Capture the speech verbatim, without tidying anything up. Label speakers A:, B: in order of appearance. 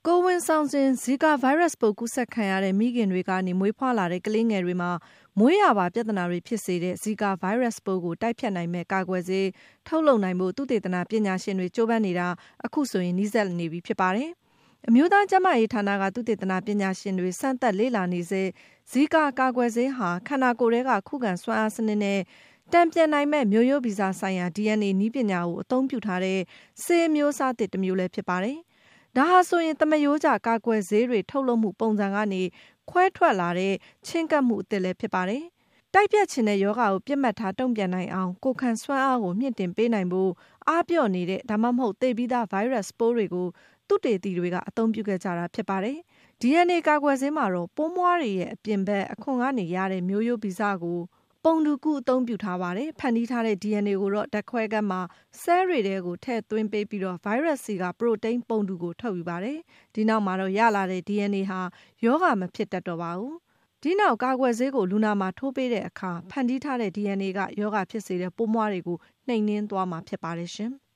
A: ကိုဝင်ဆောင်စဉ်ဇီကာဗိုင်းရပ်စ်ပိုးကူးစက်ခံရတဲ့မိခင်တွေကနေမွေးဖွားလာတဲ့ကလေးငယ်တွေမှာမွေးရာပါပြဿနာတွေဖြစ်စေတဲ့ဇီကာဗိုင်းရပ်စ်ပိုးကိုတိုက်ဖြတ်နိုင်မဲ့ကာကွယ်ဆေးထုတ်လုပ်နိုင်ဖို့သုတေသနပညာရှင်တွေကြိုးပမ်းနေတာအခုဆိုရင်နီးစပ်နေပြီဖြစ်ပါတယ်။အမျိုးသားကျန်းမာရေးဌာနကသုတေသနပညာရှင်တွေစမ်းသပ်လေ့လာနေစေဇီကာကာကွယ်ဆေးဟာခန္ဓာကိုယ်ထဲကခုခံစွမ်းအားစနစ်နဲ့တံပြန်နိုင်မဲ့မျိုးရိုးဗီဇဆိုင်ရာ ဒီအန်အေ နည်းပညာကိုအသုံးပြုထားတဲ့ဆေးမျိုးစားသစ်တစ်မျိုးလည်းဖြစ်ပါတယ်။ဒါဟာဆိုရင်သမယိုးကျကာကွယ်ဆေးတွေထုတ်လုပ်မှုပုံစံကနေခွဲထွက်လာတဲ့ချင်းကပ်မှုအသစ်လည်းဖြစ်ပါတယ်။တိုက်ပြတ်ခြင်းတဲ့ယောဂါကိုပြစ်မှတ်ထားတုံ့ပြန်နိုင်အောင်ကိုယ်ခံစွမ်းအားကိုမြင့်တင်ပေးနိုင်ဖို့အားပြော့နေတဲ့ဒါမှမဟုတ်သေပြီးသားဗိုင်းရပ်စ်ပိုးတွေကိုသုတေသီတွေကအသုံးပြုခဲ့ကြတာဖြစ်ပါတယ်။ ဒီအန်အေ ကာကွယ်ဆေးမှာတော့ပိုးမွှားတွေရဲ့အပြင်ဘက်အခွံကနေရတဲ့မျိုးရိုးဗီဇကိုပုံတူကူအသုံးပြုထားပါတယ်။ဖန်တီးထားတဲ့ ဒီအန်အေ ကိုတော့ဓာတ်ခွဲခန်းမှာဆဲတွေထဲကိုထည့်သွင်းပေးပြီးတော့ဗိုင်းရပ်စ်စီကပရိုတိန်းပုံတူကိုထုတ်ယူပါတယ်။ဒီနောက်မှာတော့ရလာတဲ့ ဒီအန်အေ ဟာယောဂါမဖြစ်တတ်တော့ပါဘူး။ဒီနောက်ကာကွယ်ဆေးကိုလူနာမှာထိုးပေးတဲ့အခါဖန်တီးထားတဲ့ ဒီအန်အေ ကယောဂါဖြစ်စေတဲ့ပိုးမွှားတွေကိုနှိမ်နင်းသွားမှာဖြစ်ပါတယ်ရှင်။